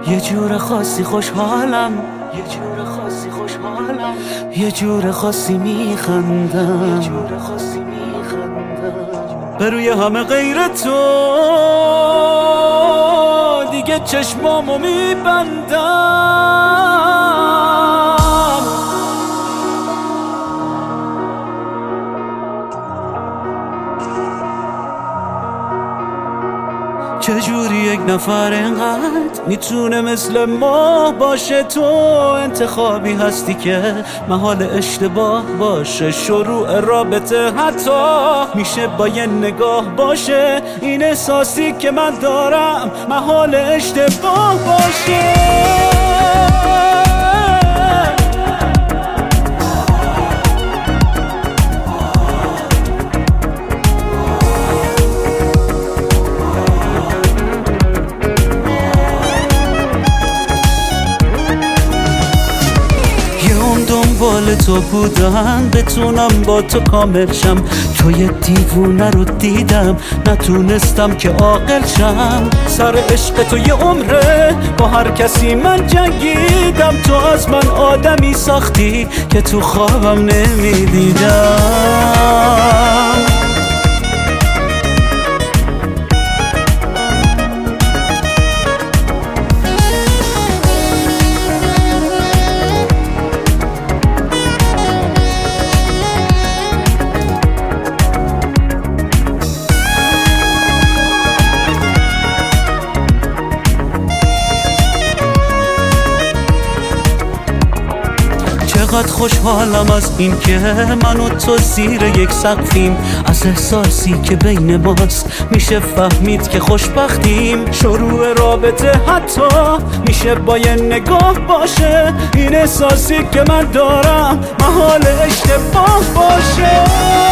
یه جور خاصی خوشحالم، یه جور خاصی خوشحالم، یه جور خاصی میخندم، یه جور خاصی میخندم به روی همه غیر تو دیگه چشمامو میبندم. چجوری یک نفر اینقدر میتونه مثل ما باشه؟ تو انتخابی هستی که محال اشتباه باشه. شروع رابطه حتی میشه با یه نگاه باشه. این احساسی که من دارم محال اشتباه باشه. دنبال تو بودم بتونم با تو کامل شم. تو یه دیوونه رو دیدم نتونستم که عاقل شم. سر عشق تو یه عمره با هر کسی من جنگیدم. تو از من آدمی ساختی که تو خوابم نمیدیدم. چقدر خوشحالم از این که من و تو زیر یک سقفیم. از احساسی که بین ماست میشه فهمید که خوشبختیم. شروع رابطه حتی میشه با یه نگاه باشه. این احساسی که من دارم محال اشتباه باشه.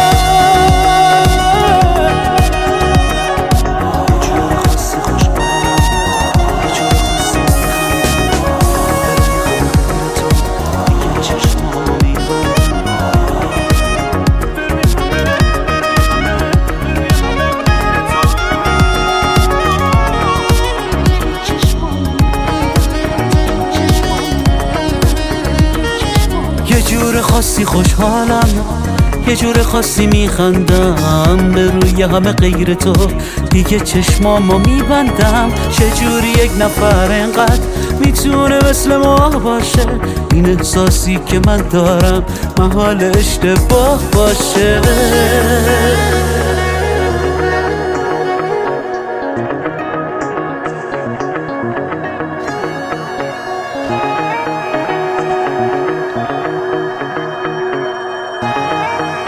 یه جور خاصی خوشحالم، یه جور خاصی میخندم به روی همه غیر تو دیگه چشمامو میبندم. چجوری یک نفر اینقدر میتونه مثل ما باشه؟ این احساسی که من دارم محال اشتباه باشه.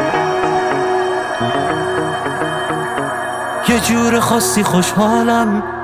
یه جور خاصی خوشحالم،